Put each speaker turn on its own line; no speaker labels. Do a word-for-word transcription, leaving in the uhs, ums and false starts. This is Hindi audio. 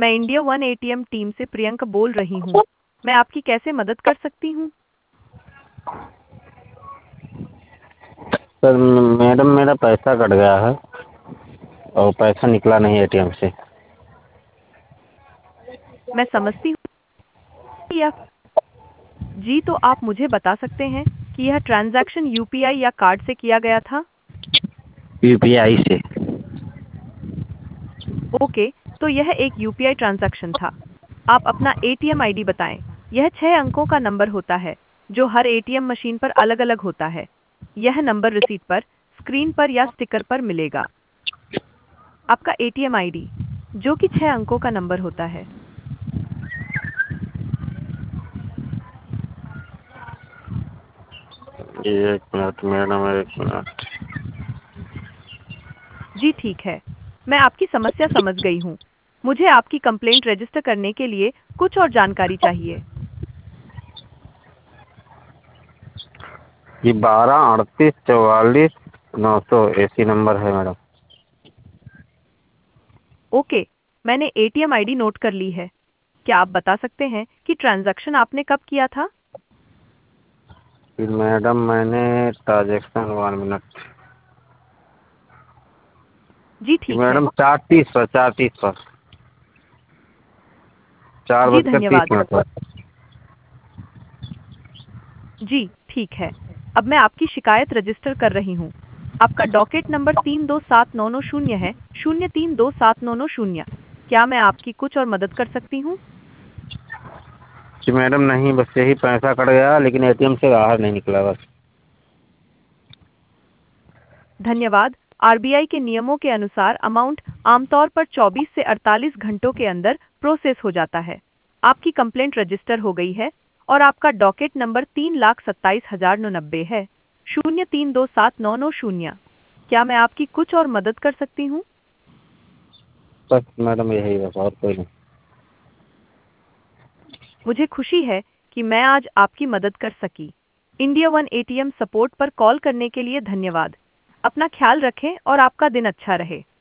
मैं इंडिया वन एटीएम टीम से प्रियंका बोल रही हूँ। मैं आपकी कैसे मदद कर सकती हूँ?
सर मैडम मेरा पैसा कट गया है और पैसा निकला नहीं एटीएम से।
मैं समझती हूँ या जी, तो आप मुझे बता सकते हैं कि यह ट्रांजैक्शन यूपीआई या कार्ड से किया गया था?
यूपीआई से।
ओके, तो यह एक यूपीआई ट्रांजैक्शन था। आप अपना एटीएम आईडी बताएं। यह छह अंकों का नंबर होता है जो हर एटीएम मशीन पर अलग-अलग होता है। यह नंबर रसीद पर, स्क्रीन पर या स्टिकर पर मिलेगा। आपका एटीएम आईडी, जो कि छह अंकों का नंबर होता है।
एक मिनट मैडम, एक मिनट।
जी ठीक है, मैं आपकी समस्या समझ गई हूँ। मुझे आपकी कंप्लेंट रजिस्टर करने के लिए कुछ और जानकारी चाहिए।
ये बारह अड़तीस चौवालीस नौ सौ ऐसी नंबर है मैडम।
ओके, मैंने एटीएम आईडी नोट कर ली है। क्या आप बता सकते हैं कि ट्रांजैक्शन आपने कब किया था?
फिर मैडम मैंने ट्रांजेक्शन वन मिनट
जी ठीक है।
मैडम चार तीस पर चार तीस पर चार
जी
बजकर तीस
धन्यवाद।
मिनट पर।
जी ठीक है, अब मैं आपकी शिकायत रजिस्टर कर रही हूँ। आपका डॉकेट नंबर तीन दो सात नौ नौ शून्य है, शून्य तीन दो सात नौ नौ शून्य। क्या मैं आपकी कुछ और मदद कर सकती हूँ?
जी मैडम नहीं, बस यही पैसा कट गया लेकिन एटीएम से बाहर नहीं निकला बस।
धन्यवाद। आरबीआई के नियमों के अनुसार अमाउंट आमतौर पर चौबीस से अड़तालीस घंटों के अंदर प्रोसेस हो जाता है। आपकी कंप्लेंट रजिस्टर हो गई है और आपका डॉकेट नंबर तीन लाख सत्ताईस हजार नौ नब्बे है, शून्य तीन दो सात नौ नौ शून्य। क्या मैं आपकी कुछ और मदद कर सकती हूँ?
बस मैडम यही, बस और कोई नहीं।
मुझे खुशी है कि मैं आज आपकी मदद कर सकी। इंडिया वन एटीएम सपोर्ट पर कॉल करने के लिए धन्यवाद। अपना ख्याल रखें और आपका दिन अच्छा रहे।